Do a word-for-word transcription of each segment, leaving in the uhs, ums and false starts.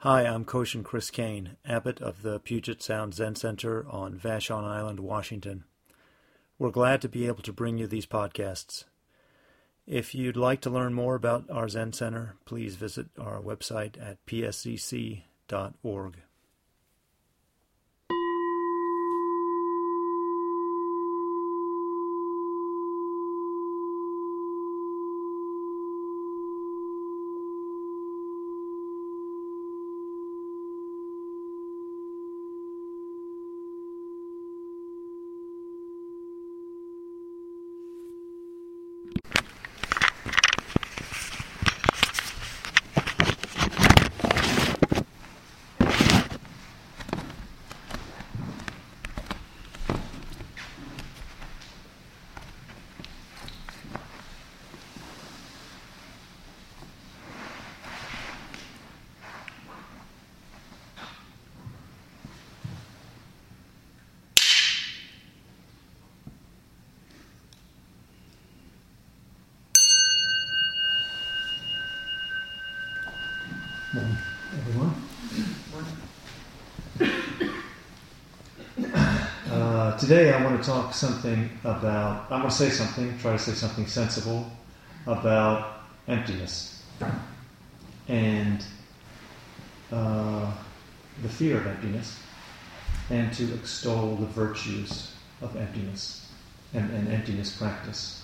Hi, I'm Koshin Chris Kane, abbot of the Puget Sound Zen Center on Vashon Island, Washington. We're glad to be able to bring you these podcasts. If you'd like to learn more about our Zen Center, please visit our website at p s c c dot org. Morning, everyone. Uh, today I want to talk something about, I'm going to say something, try to say something sensible about emptiness and uh, the fear of emptiness, and to extol the virtues of emptiness and, and emptiness practice.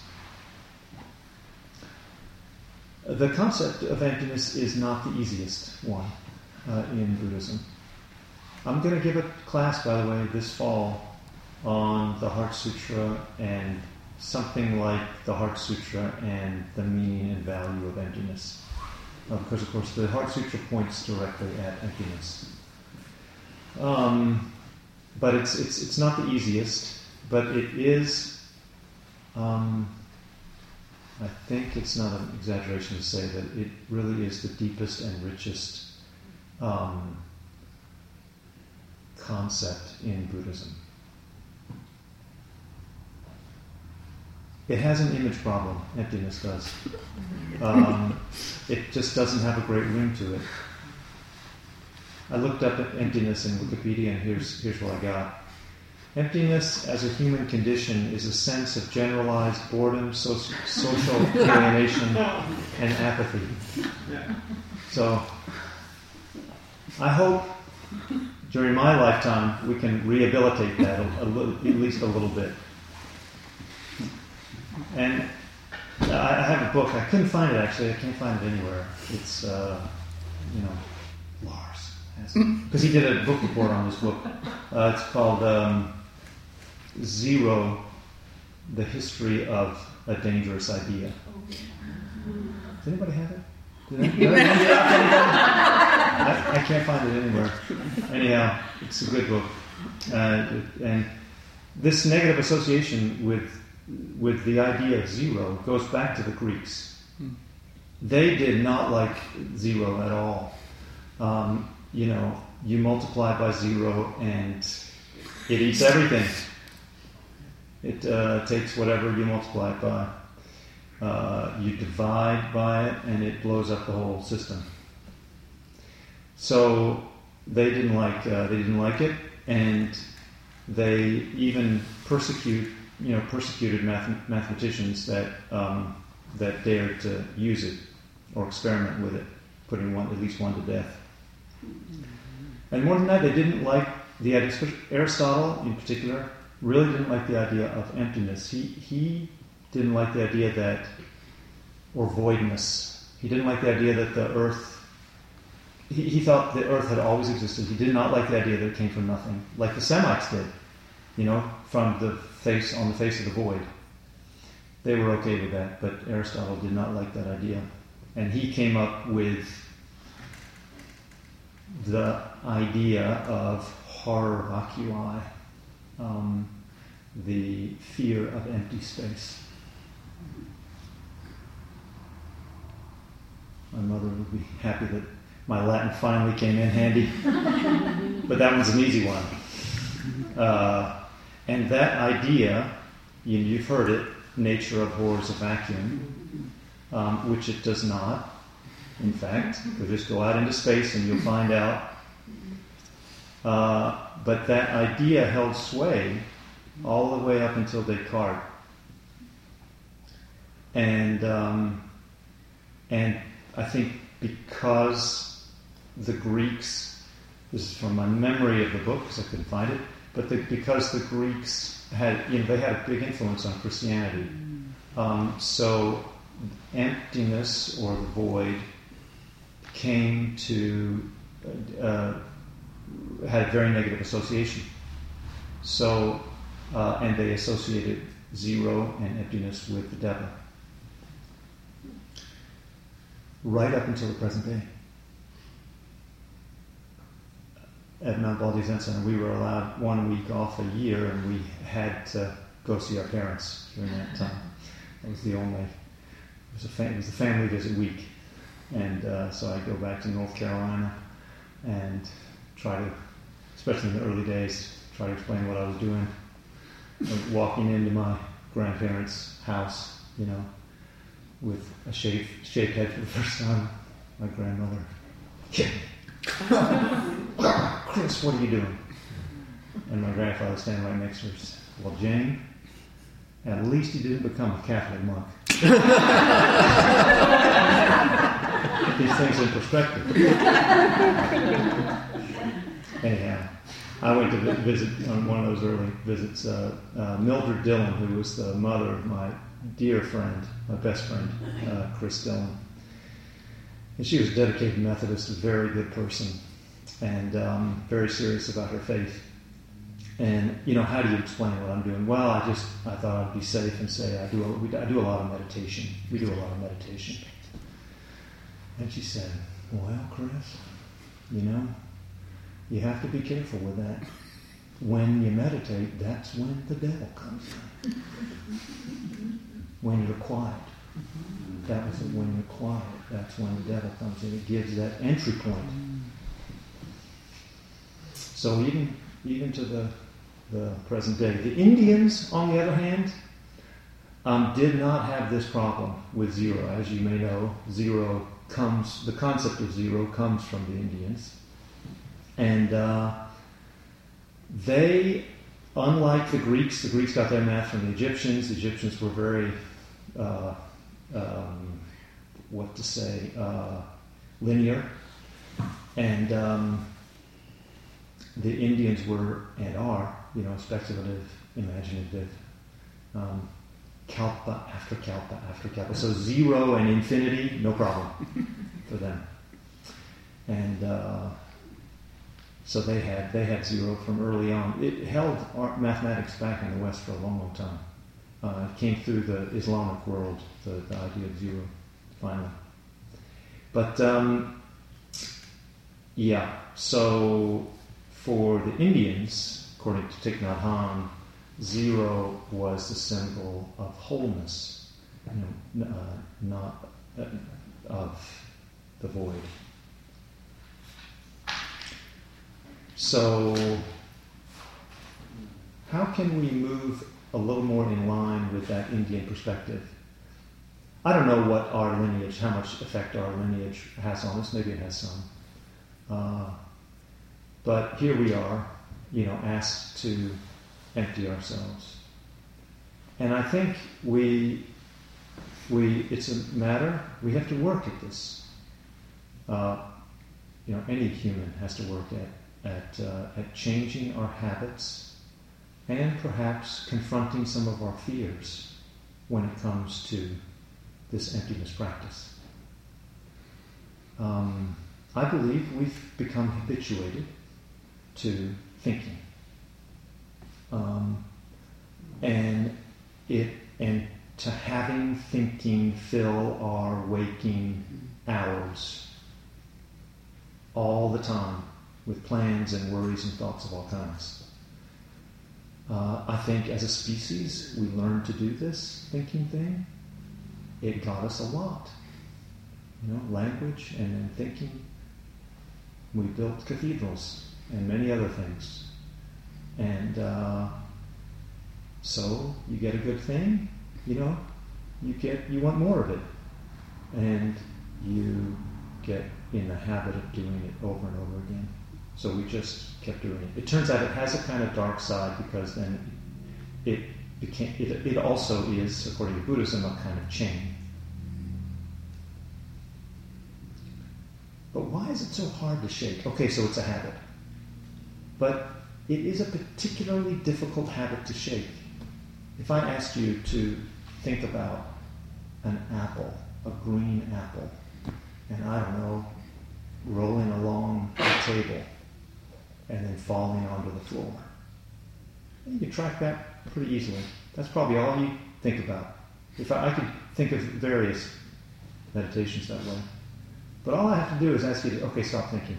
The concept of emptiness is not the easiest one uh, in Buddhism. I'm going to give a class, by the way, this fall on the Heart Sutra and something like the Heart Sutra and the meaning and value of emptiness. Uh, because, of course, the Heart Sutra points directly at emptiness. Um, but it's, it's, it's not the easiest, but it is... Um, I think it's not an exaggeration to say that it really is the deepest and richest um, concept in Buddhism. It has an image problem, emptiness does. Um, it just doesn't have a great ring to it. I looked up at emptiness in Wikipedia, and here's, here's what I got. Emptiness as a human condition is a sense of generalized boredom, so- social alienation, and apathy. So, I hope during my lifetime we can rehabilitate that a, a little, at least a little bit. And I, I have a book. I couldn't find it actually. I can't find it anywhere. It's, uh, you know, Lars has it, because he did a book report on this book. Uh, it's called. Um, Zero, the History of a Dangerous Idea. Does anybody have it? Did I, did I, I, I can't find it anywhere. Anyhow, it's a good book. Uh, and this negative association with with the idea of zero goes back to the Greeks. They did not like zero at all. Um, you know, you multiply by zero and it eats everything. It uh, takes whatever you multiply it by. Uh, you divide by it, and it blows up the whole system. So they didn't like uh, they didn't like it, and they even persecute you know persecuted math- mathematicians that um, that dared to use it or experiment with it, putting one at least one to death. And more than that, they didn't like the idea. Aristotle, in particular, really didn't like the idea of emptiness. He he didn't like the idea that, or voidness. He didn't like the idea that the earth, he, he thought the earth had always existed. He did not like the idea that it came from nothing, like the Semites did, you know, from the face, on the face of the void. They were okay with that, but Aristotle did not like that idea. And he came up with the idea of horror vacui, Um, the fear of empty space. My mother would be happy that my Latin finally came in handy, but that one's an easy one. Uh, and that idea, you, you've heard it, nature abhors a vacuum, um, which it does not. in fact. You'll just go out into space and you'll find out. Uh, but that idea held sway all the way up until Descartes. And um, and I think because the Greeks, this is from my memory of the book because I couldn't find it, but the, because the Greeks had, you know, they had a big influence on Christianity. Um, so emptiness or the void came to, uh, had a very negative association. So, uh, and they associated zero and emptiness with the devil. Right up until the present day. At Mount Baldy Zen Center, we were allowed one week off a year, and we had to go see our parents during that time. That was the only. It was a fam- it was a family visit week, and uh, so I go back to North Carolina and try to, especially in the early days, try to explain what I was doing. Like walking into my grandparents' house, you know, with a shaved, shaved head for the first time. My grandmother, yeah. Chris, what are you doing? And my grandfather standing right next to her said, well, Jane, at least you didn't become a Catholic monk. Put these things in perspective. Anyhow, I went to visit on one of those early visits uh, uh, Mildred Dillon, who was the mother of my dear friend, my best friend, uh, Chris Dillon. And she was a dedicated Methodist, a very good person, and um, very serious about her faith. And, you know, how do you explain what I'm doing? Well, I just, I thought I'd be safe and say I do a, we, I do a lot of meditation. We do a lot of meditation. And she said, well, Chris, you know, you have to be careful with that. When you meditate, that's when the devil comes in. When you're quiet. That was it, when you're quiet. That's when the devil comes in. It gives that entry point. So even even to the the present day. The Indians, on the other hand, um, did not have this problem with zero. As you may know, zero comes, the concept of zero comes from the Indians. And uh, they, unlike the Greeks, the Greeks got their math from the Egyptians. The Egyptians were very, uh, um, what to say, uh, linear. And um, the Indians were, and are, you know, speculative, imaginative, um, kalpa after kalpa after kalpa. So zero and infinity, no problem for them. And uh, so they had they had zero from early on. It held art, mathematics back in the West for a long, long time. Uh, it came through the Islamic world, the, the idea of zero, finally. But um, yeah, so for the Indians, according to Thich Nhat Hanh, zero was the symbol of wholeness, you know, uh, not uh, of the void. So, how can we move a little more in line with that Indian perspective? I don't know what our lineage, how much effect our lineage has on us. Maybe it has some. Uh, but here we are, you know, asked to empty ourselves. And I think we, we it's a matter, we have to work at this. Uh, you know, any human has to work at At, uh, at changing our habits and perhaps confronting some of our fears when it comes to this emptiness practice. Um, I believe we've become habituated to thinking. Um, and it and to having thinking fill our waking hours all the time, with plans and worries and thoughts of all kinds. Uh, I think as a species, we learned to do this thinking thing. It got us a lot. You know, language and then thinking. We built cathedrals and many other things. And uh, so you get a good thing, you know, you get you want more of it. And you get in the habit of doing it over and over again. So we just kept doing it. It turns out it has a kind of dark side because then it became, it, it also is, according to Buddhism, a kind of chain. But why is it so hard to shake? Okay, so it's a habit. But it is a particularly difficult habit to shake. If I asked you to think about an apple, a green apple, and I don't know, rolling along the table and then falling onto the floor, you can track that pretty easily. That's probably all you think about. If I, I could think of various meditations that way. But all I have to do is ask you to, okay, stop thinking.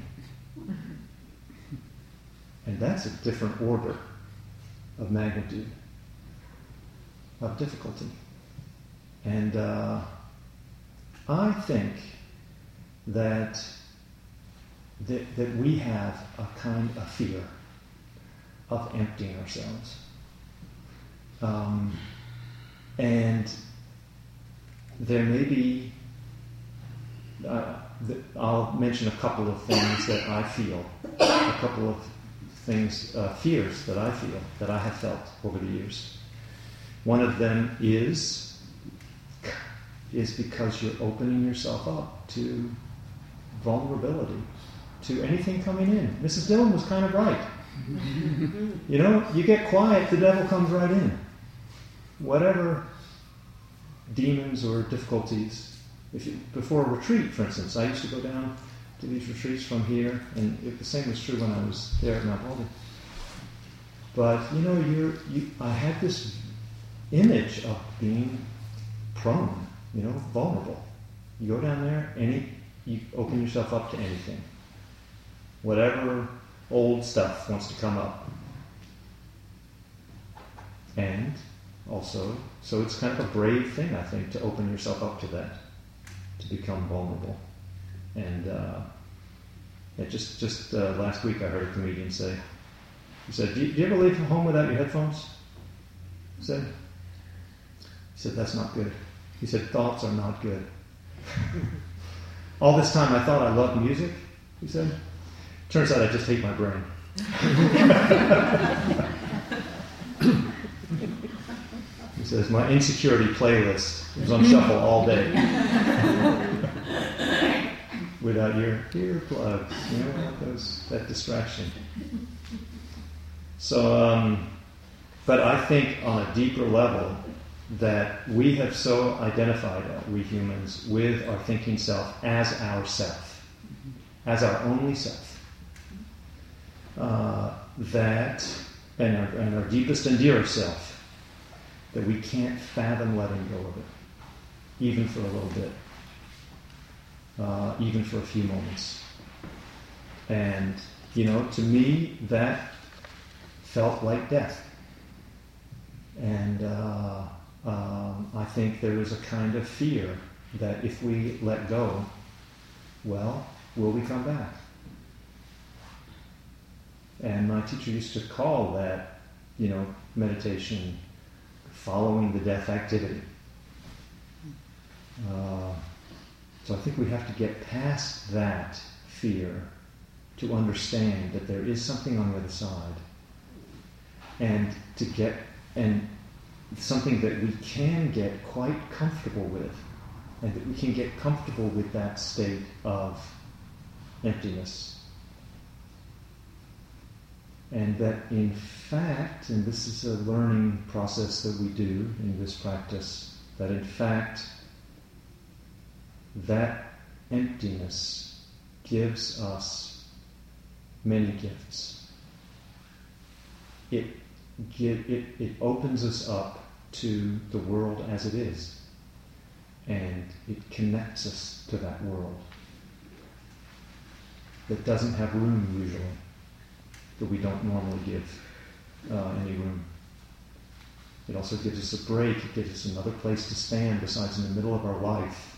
And that's a different order of magnitude, of difficulty. And uh, I think that, that that we have a kind of fear of emptying ourselves. Um, and there may be, uh, th- I'll mention a couple of things that I feel, a couple of things, uh, fears that I feel, that I have felt over the years. One of them is, is because you're opening yourself up to vulnerability, to anything coming in. Missus Dillon was kind of right. You know, you get quiet, the devil comes right in. Whatever demons or difficulties. If you, before a retreat, for instance, I used to go down to these retreats from here, and it, the same was true when I was there at Mount Holden. But you know, you're, you, I had this image of being prone, you know, vulnerable. You go down there, any, you open yourself up to anything. Whatever old stuff wants to come up. And also, so it's kind of a brave thing, I think, to open yourself up to that, to become vulnerable. And uh, yeah, just just uh, last week I heard a comedian say, he said, do you, do you ever leave home without your headphones? He said, he said, that's not good. He said, thoughts are not good. All this time I thought I loved music, he said. Turns out I just hate my brain. He says, my insecurity playlist was on shuffle all day. Without your earplugs, you know, those, that distraction. So, um, but I think on a deeper level that we have so identified, uh, we humans, with our thinking self as our self, as our only self. Uh, that, and our, and our deepest and dearest self, that we can't fathom letting go of it, even for a little bit, uh, even for a few moments. And, you know, to me, that felt like death. And uh, um, I think there is a kind of fear that if we let go, well, will we come back? And my teacher used to call that, you know, meditation, following the death activity. Uh, so I think we have to get past that fear to understand that there is something on the other side, and to get, and something that we can get quite comfortable with, and that we can get comfortable with that state of emptiness. And that in fact, and this is a learning process that we do in this practice, that in fact, that emptiness gives us many gifts. It, give, it, it opens us up to the world as it is, and it connects us to that world that doesn't have room usually, that we don't normally give uh, any room. It also gives us a break. It gives us another place to stand besides in the middle of our life.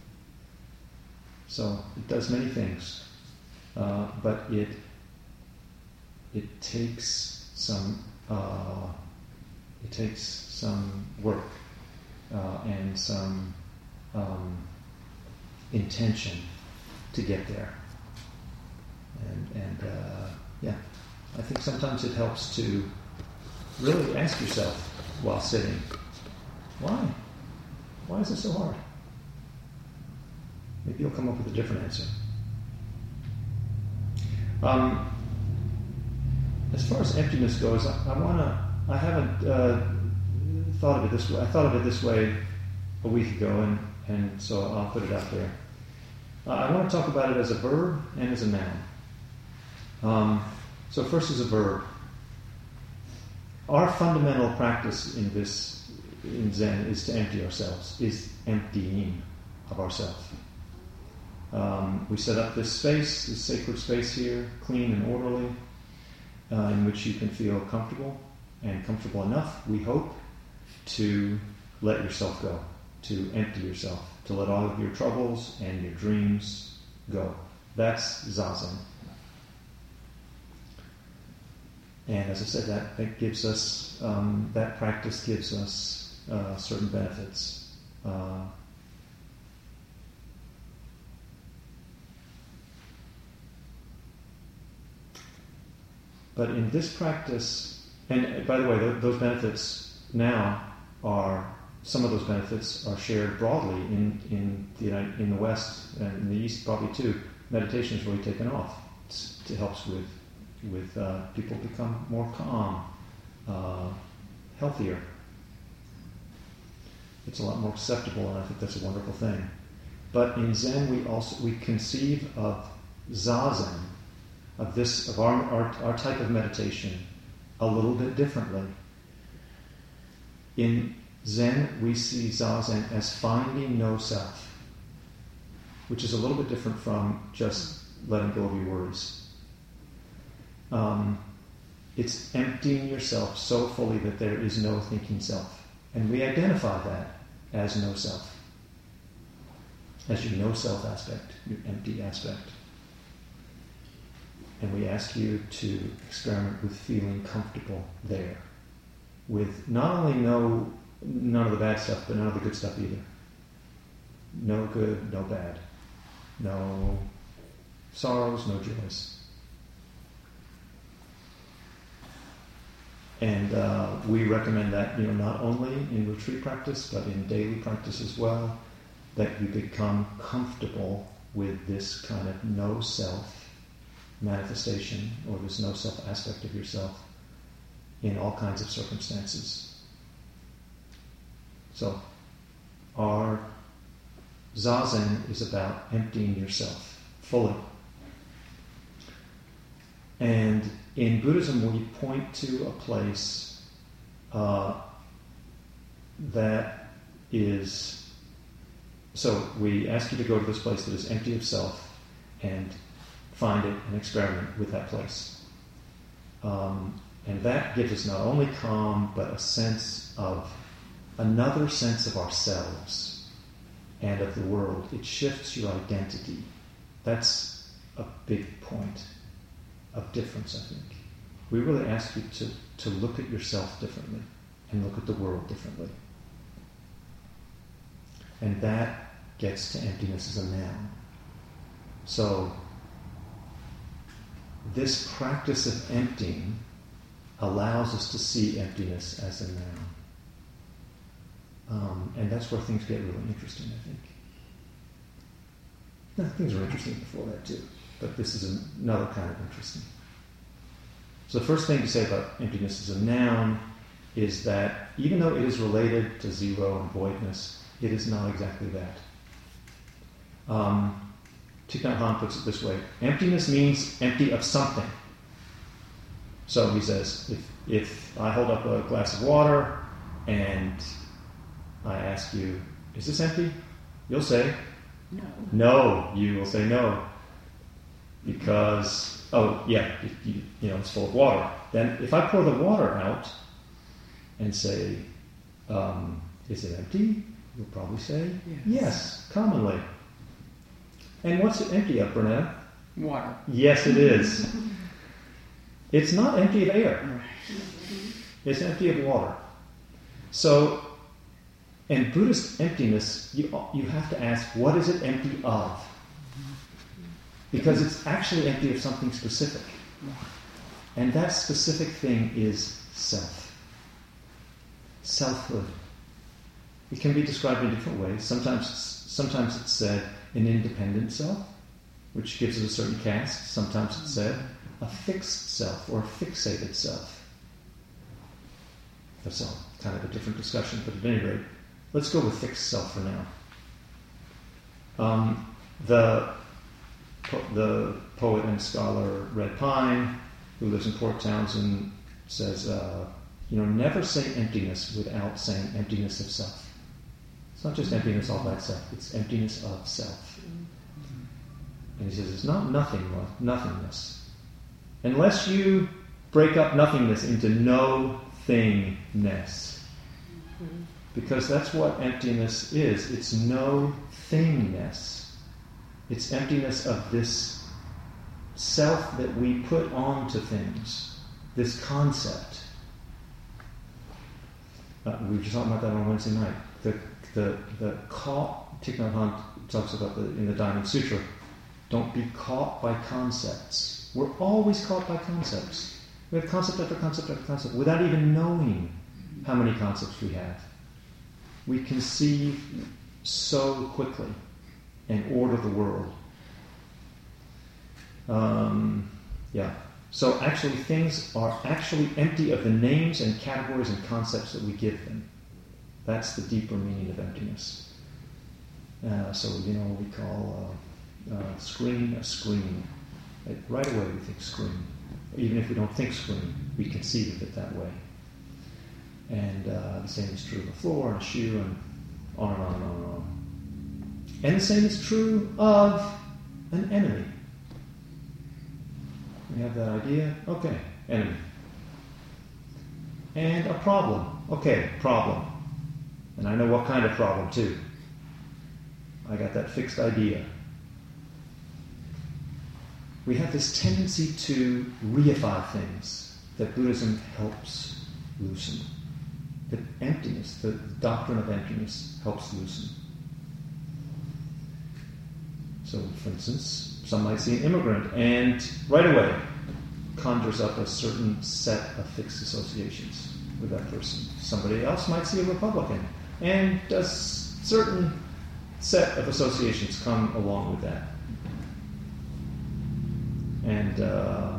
So it does many things, uh, but it it takes some uh, it takes some work uh, and some um, intention to get there. And, and uh, yeah, I think sometimes it helps to really ask yourself while sitting, why? Why is it so hard? Maybe you'll come up with a different answer. Um, as far as emptiness goes, I, I want to. I haven't uh, thought of it this way. I thought of it this way a week ago, and, and so I'll put it out there. Uh, I want to talk about it as a verb and as a noun. Um, so first, as a verb, our fundamental practice in this in Zen is to empty ourselves. Is emptying of ourselves. Um, we set up this space, this sacred space here, clean and orderly, uh, in which you can feel comfortable, and comfortable enough, we hope, to let yourself go, to empty yourself, to let all of your troubles and your dreams go. That's Zazen. And as I said, that, that gives us, um, that practice gives us uh, certain benefits. Uh, But in this practice, and by the way, th- those benefits now are, some of those benefits are shared broadly in, in, the, in the West and in the East probably too. Meditation has really taken off. It's, it helps with, with uh, people become more calm, uh, healthier. It's a lot more acceptable, and I think that's a wonderful thing. But in Zen, we also we conceive of Zazen, of this, of our, our, our type of meditation, a little bit differently. In Zen, we see Zazen as finding no self, which is a little bit different from just letting go of your worries. Um, it's emptying yourself so fully that there is no thinking self. And we identify that as no self, as your no self aspect, your empty aspect. And we ask you to experiment with feeling comfortable there, with not only no none of the bad stuff, but none of the good stuff either. No good, no bad. No sorrows, no joys. And uh, we recommend that, you know, not only in retreat practice, but in daily practice as well, that you become comfortable with this kind of no self manifestation, or this no self aspect of yourself in all kinds of circumstances. So, our Zazen is about emptying yourself fully. And in Buddhism, we point to a place uh, that is, so we ask you to go to this place that is empty of self and find it and experiment with that place. Um, and that gives us not only calm, but a sense of, another sense of ourselves and of the world. It shifts your identity. That's a big point of difference, I think. We really ask you to, to look at yourself differently and look at the world differently. And that gets to emptiness as a noun. So, this practice of emptying allows us to see emptiness as a noun. Um, and that's where things get really interesting, I think. No, things were interesting before that too, but this is another kind of interesting. So the first thing to say about emptiness as a noun is that even though it is related to zero and voidness, it is not exactly that. Um, Thich Nhat Hanh puts it this way: emptiness means empty of something. So he says, if, if I hold up a glass of water and I ask you, is this empty? You'll say, no. No, you will say no. Because, oh, yeah, you, you know, it's full of water. Then if I pour the water out and say, um, is it empty? You'll probably say, yes, yes commonly. And what's it empty of, Bernetta? Water. Yes, it is. It's not empty of air. It's empty of water. So, in Buddhist emptiness, you, you have to ask, what is it empty of? Because it's actually empty of something specific. And that specific thing is self. Selfhood. It can be described in different ways. Sometimes, sometimes it's said an independent self, which gives it a certain cast. Sometimes it's said a fixed self or a fixated self. That's all kind of a different discussion, but at any rate, let's go with fixed self for now. Um, the, the poet and scholar Red Pine, who lives in Port Townsend, says, uh, you know, never say emptiness without saying emptiness of self. It's not just emptiness all by itself, it's emptiness of self. And he says it's not nothing, nothingness. Unless you break up nothingness into no-thingness. Because that's what emptiness is. It's no-thingness. It's emptiness of this self that we put onto things, this concept. Uh, we were just talking about that on Wednesday night. The the the caught, Thich Nhat Hanh talks about the, in the Diamond Sutra. Don't be caught by concepts. We're always caught by concepts. We have concept after concept after concept without even knowing how many concepts we have. We conceive so quickly and order the world. Um, yeah. So actually things are actually empty of the names and categories and concepts that we give them. That's the deeper meaning of emptiness. Uh, so, you know, what we call uh, uh, screen a screen. It, right away we think screen. Even if we don't think screen, we conceive of it that way. And uh, the same is true of a floor and a shoe and on and on and on and on. And the same is true of an enemy. We have that idea, okay, enemy. And a problem, okay, problem. And I know what kind of problem too. I got that fixed idea. We have this tendency to reify things that Buddhism helps loosen. The emptiness, the doctrine of emptiness helps loosen. So, for instance, some might see an immigrant and right away conjures up a certain set of fixed associations with that person. Somebody else might see a Republican and a certain set of associations come along with that. And, uh,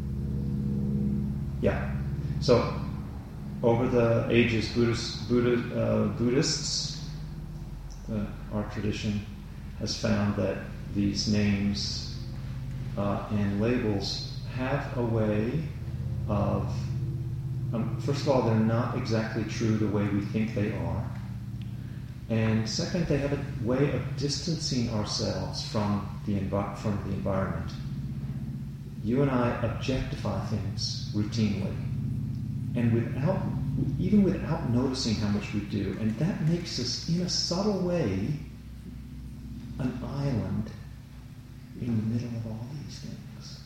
yeah. So, over the ages, Buddhist, Buddha, uh, Buddhists, uh, our tradition, has found that these names uh, and labels have a way of, um, first of all, they're not exactly true the way we think they are. And second, they have a way of distancing ourselves from the, envi- from the environment. You and I objectify things routinely. And without, even without noticing how much we do. And that makes us, in a subtle way, an island in the middle of all these things.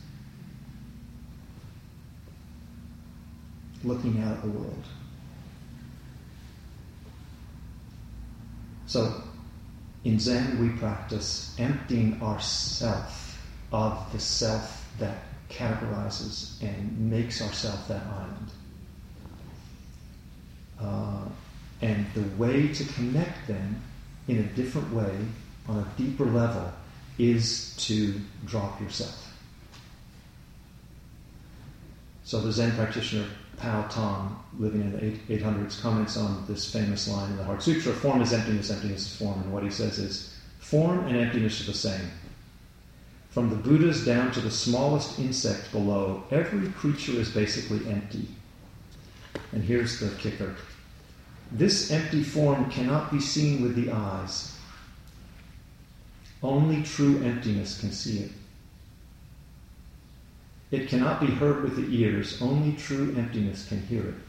Looking out at the world. So, in Zen we practice emptying ourself of the self that categorizes and makes ourself that island. Uh, and the way to connect them in a different way, on a deeper level, is to drop yourself. So the Zen practitioner Pao Tong, living in the eight hundreds, comments on this famous line in the Heart Sutra, form is emptiness, emptiness is form. And what he says is, form and emptiness are the same. From the Buddhas down to the smallest insect below, every creature is basically empty. And here's the kicker. This empty form cannot be seen with the eyes. Only true emptiness can see it. It cannot be heard with the ears. Only true emptiness can hear it.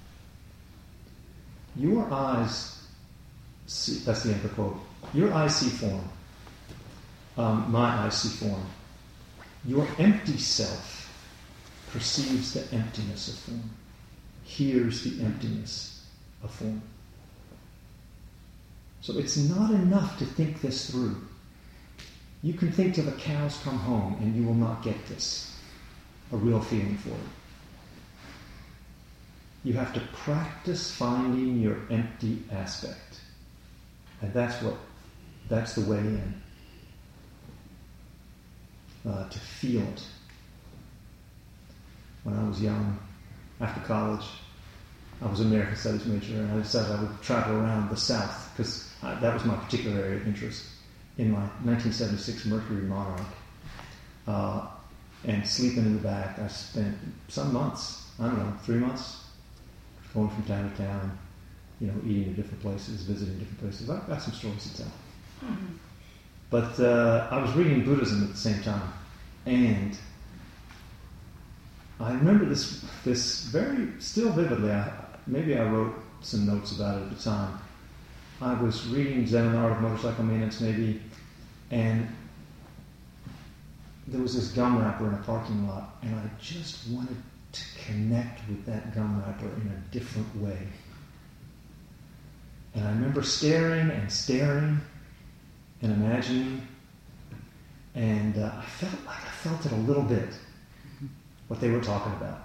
Your eyes see, that's the end of the quote. Your eyes see form. Um, my eyes see form. Your empty self perceives the emptiness of form. Hears the emptiness of form. So it's not enough to think this through. You can think till the cows come home and you will not get this, a real feeling for it. You have to practice finding your empty aspect. And that's what, that's the way in. Uh, to feel it. When I was young, after college, I was an American Studies major, and I decided I would travel around the South, because that was my particular area of interest, in my nineteen seventy-six Mercury Monarch. Uh, and sleeping in the back, I spent some months, I don't know, three months, going from town to town, you know, eating at different places, visiting different places. I've got some stories to tell. Mm-hmm. But uh, I was reading Buddhism at the same time, and I remember this this very, still vividly. I, maybe I wrote some notes about it at the time. I was reading Zen and the Art of Motorcycle Maintenance, maybe, and there was this gum wrapper in a parking lot, and I just wanted to connect with that gum wrapper in a different way. And I remember staring and staring and imagining, and uh, I felt like I felt it a little bit, what they were talking about.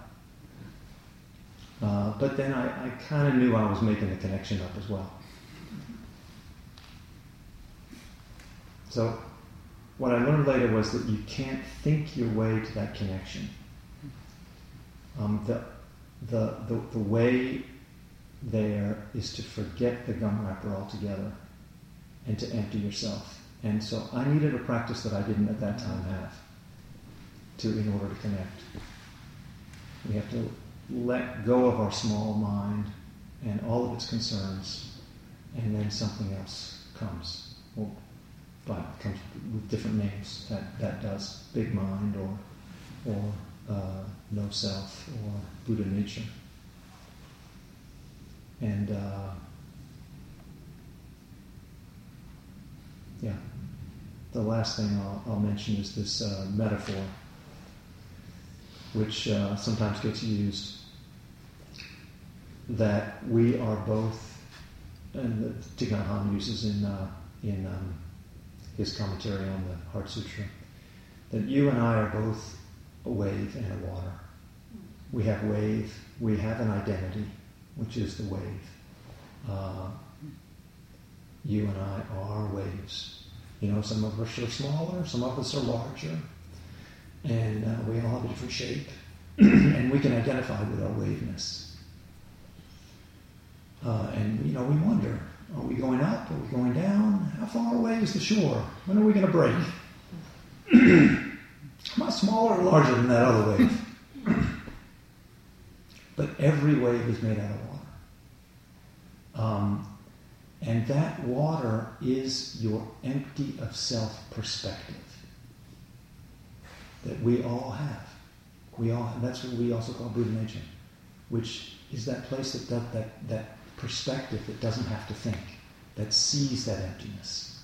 Uh, but then I, I kind of knew I was making the connection up as well. So what I learned later was that you can't think your way to that connection. Um, the, the, the, the way there is to forget the gum wrapper altogether and to empty yourself. And so I needed a practice that I didn't at that time have to, in order to connect. We have to let go of our small mind and all of its concerns, and then something else comes. Well, but it comes with different names. That that does big mind, or or uh, no self, or Buddha nature. And uh, yeah, the last thing I'll, I'll mention is this uh, metaphor, which uh, sometimes gets used, that we are both, and the Thich Nhat Hanh uses in uh, in um, his commentary on the Heart Sutra, that you and I are both a wave and a water. We have wave, we have an identity, which is the wave. Uh, you and I are waves. You know, some of us are smaller, some of us are larger, and uh, we all have a different shape, and we can identify with our waveness. Uh, and, you know, we wonder, are we going up? Are we going down? How far away is the shore? When are we going to break? Am I smaller or larger than that other wave? But every wave is made out of water. Um, and that water is your empty of self perspective that we all have. We all have, that's what we also call Buddha nature, which is that place that, that that that perspective that doesn't have to think, that sees that emptiness.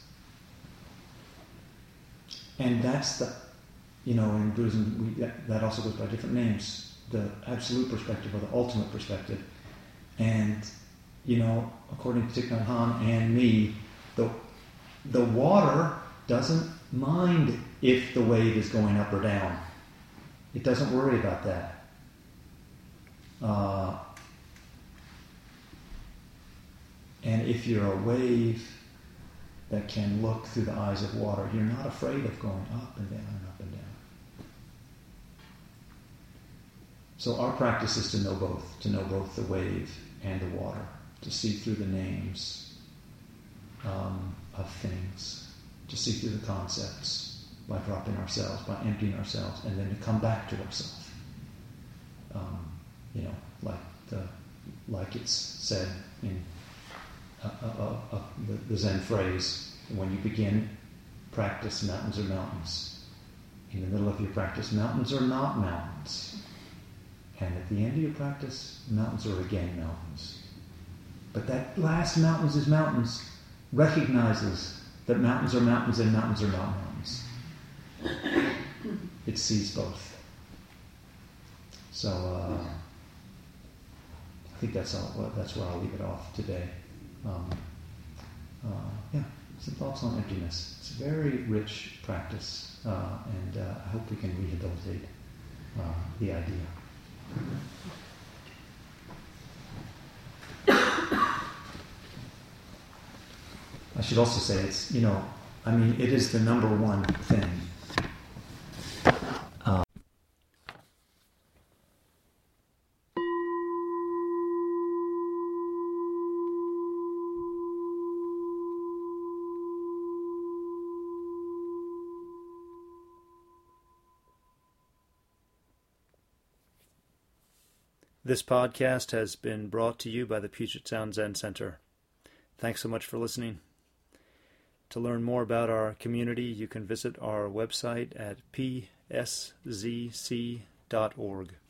And that's the, you know, in Buddhism, we, that, that also goes by different names, the absolute perspective or the ultimate perspective. And, you know, according to Thich Nhat Hanh and me, the, the water doesn't mind if the wave is going up or down. It doesn't worry about that. Uh, and if you're a wave that can look through the eyes of water, you're not afraid of going up and down and up and down. So our practice is to know both, to know both the wave and the water, to see through the names um, of things, to see through the concepts by dropping ourselves, by emptying ourselves, and then to come back to ourselves. Um, you know, like the, like it's said in uh, uh, uh, the, the Zen phrase, when you begin practice, mountains are mountains. In the middle of your practice, mountains are not mountains. And at the end of your practice, mountains are again mountains. But that last mountains is mountains recognizes that mountains are mountains and mountains are not mountains. It sees both. So uh, I think that's all. That's where I'll leave it off today. Um, uh, yeah. Some thoughts on emptiness. It's a very rich practice, uh, and uh, I hope we can rehabilitate uh, the idea. I should also say it's, you know, I mean, it is the number one thing. Uh, This podcast has been brought to you by the Puget Sound Zen Center. Thanks so much for listening. To learn more about our community, you can visit our website at p s z c dot org.